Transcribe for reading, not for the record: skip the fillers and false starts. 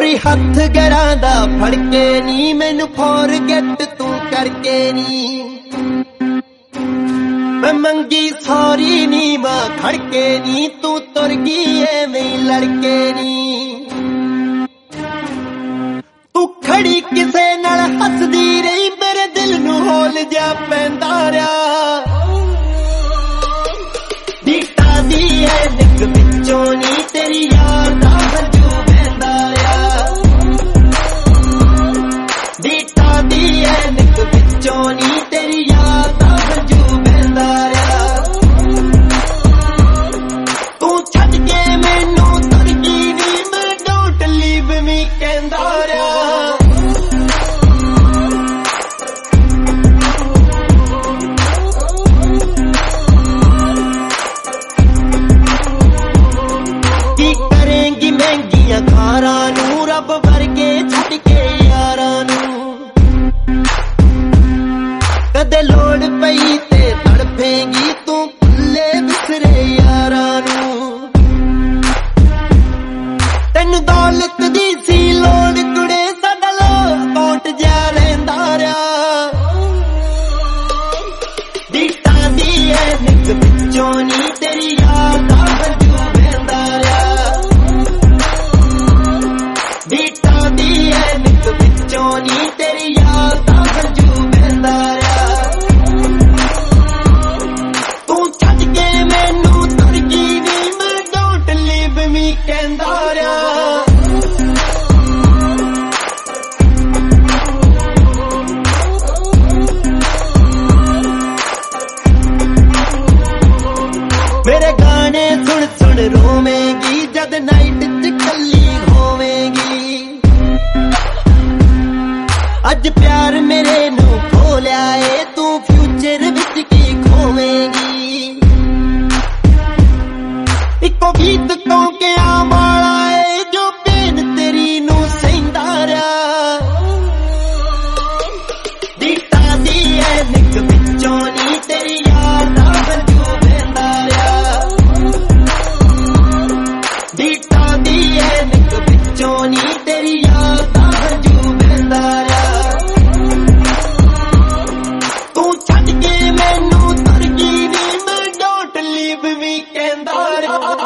गोरी हथ गरांदा फड़के नी मैनू फॉरगेट तू करके नी मैं मंगी सॉरी नी मां खड़के नी तू तुर गई एवें लड़के नी तू खड़ी किसे नाल हसदी रही मेरे दिल नू होल जा पैंदा रहा बीटा दी है निक विचों नी तेरी याद दा हंजू बहंदा रहा बीटा दी है निक विचों नी तेरी याद दा हंजू बहंदा रहा तू छड्ड के मैनू तुर गई नी मैं डोंट लीव मी कहंदा रहा खारा नू रब वर्गे छड्ड के यारां नू कदे लोड़ पई ते तड़फेंगी तू भुल्ले बिसरे यारां नू तैनू दौलत दी सी लोड़ कुड़े साडा लो अकाउंट जा रहिंदा रहा बीटा दी है निक विचों नी तेरी याद दा हंजू बहंदा रहा बीटा दी है निक विचों नी तेरी याद दा हंजू बहंदा रहा तू छड्ड के मैनू तुर गई नी मैं डोंट लीव मी कहंदा रहा मेरे गाने सुन सुन रोवेंगी जद नाइट च कल्ली होवेंगी अज प्यार मेरे नू खो लिया है तू फ्यूचर विच की खोवेंगी इको गीत कौंकियां वाला है जो पेन तेरी नू सहिंदा रहा बीटा दी है निक विचों नी तेरी याद दा हंजू बहंदा रहा बीटा दी है निक विचों नी तेरी याद दा हंजू बहंदा रहा तू छड्ड के मैनू तुर गई नी मैं डोंट लीव मी कहंदा रहा